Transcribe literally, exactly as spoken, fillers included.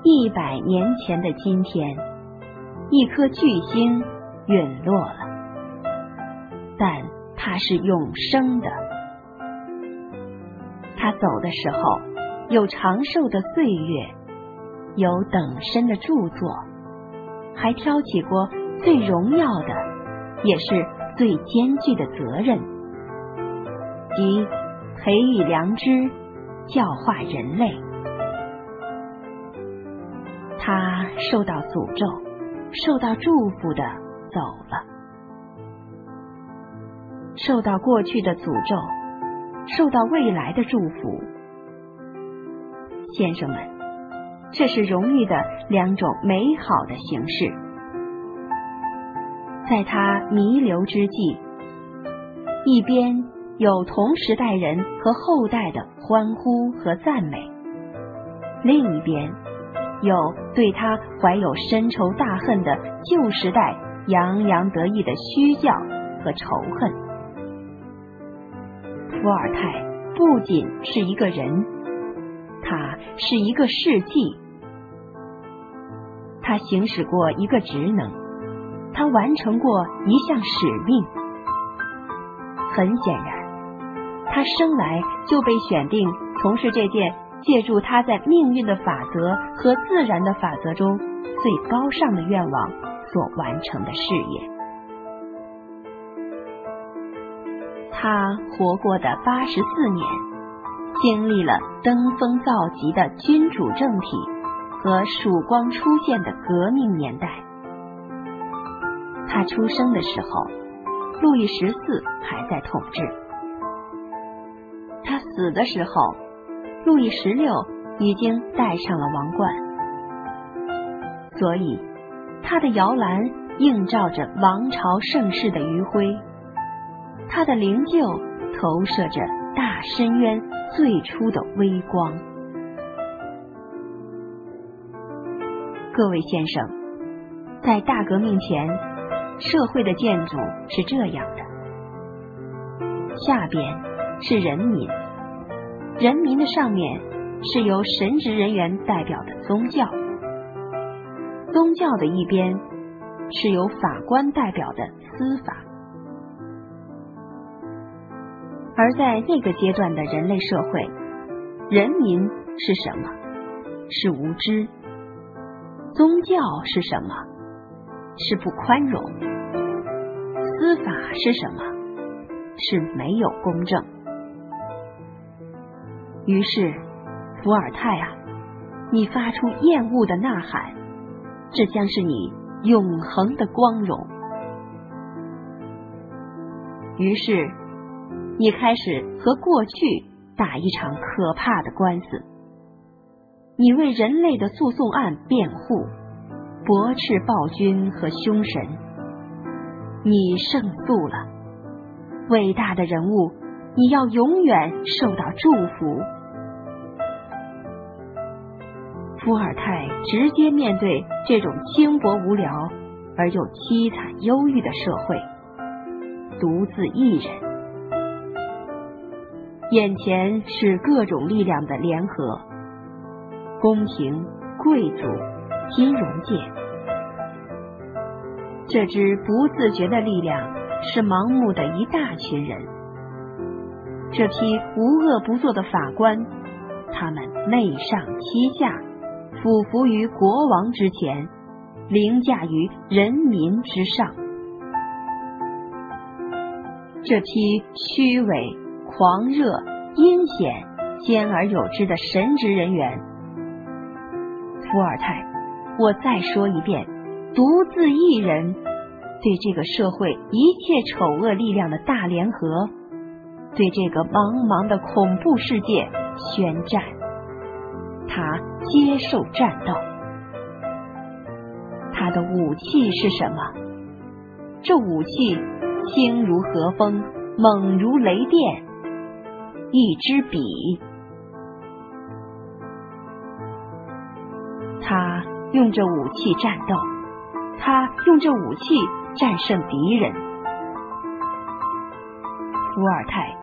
一百年前的今天，一颗巨星陨落了，但它是永生的。他走的时候，有长寿的岁月，有等身的著作，还挑起过最荣耀的，也是最艰巨的责任，即培育良知，教化人类。他受到诅咒，受到祝福的走了，受到过去的诅咒，受到未来的祝福。先生们，这是荣誉的两种美好的形式。在他弥留之际，一边有同时代人和后代的欢呼和赞美，另一边有对他怀有深仇大恨的旧时代洋洋得意的虚教和仇恨。伏尔泰不仅是一个人，他是一个事迹。他行使过一个职能，他完成过一项使命。很显然，他生来就被选定从事这件借助他在命运的法则和自然的法则中最高尚的愿望所完成的事业。他活过的八十四年，经历了登峰造极的君主政体和曙光出现的革命年代。他出生的时候，路易十四还在统治；他死的时候，路易十六已经戴上了王冠。所以，他的摇篮映照着王朝盛世的余晖，他的灵柩投射着大深渊最初的微光。各位先生，在大革命前，社会的建筑是这样的：下边是人民，人民的上面是由神职人员代表的宗教，宗教的一边是由法官代表的司法。而在那个阶段的人类社会，人民是什么？是无知。宗教是什么？是不宽容。司法是什么？是没有公正。于是，伏尔泰啊，你发出厌恶的呐喊，这将是你永恒的光荣。于是，你开始和过去打一场可怕的官司。你为人类的诉讼案辩护，驳斥暴君和凶神。你胜诉了，伟大的人物，你要永远受到祝福。伏尔泰直接面对这种轻薄无聊而又凄惨忧郁的社会，独自一人。眼前是各种力量的联合，宫廷、贵族、金融界。这支不自觉的力量是盲目的一大群人。这批无恶不作的法官，他们媚上欺下，俯伏于国王之前，凌驾于人民之上。这批虚伪、狂热、阴险、兼而有之的神职人员，伏尔泰，我再说一遍，独自一人对这个社会一切丑恶力量的大联合，对这个茫茫的恐怖世界宣战。他接受战斗。他的武器是什么？这武器轻如和风，猛如雷电，一支笔。他用这武器战斗，他用这武器战胜敌人。伏尔泰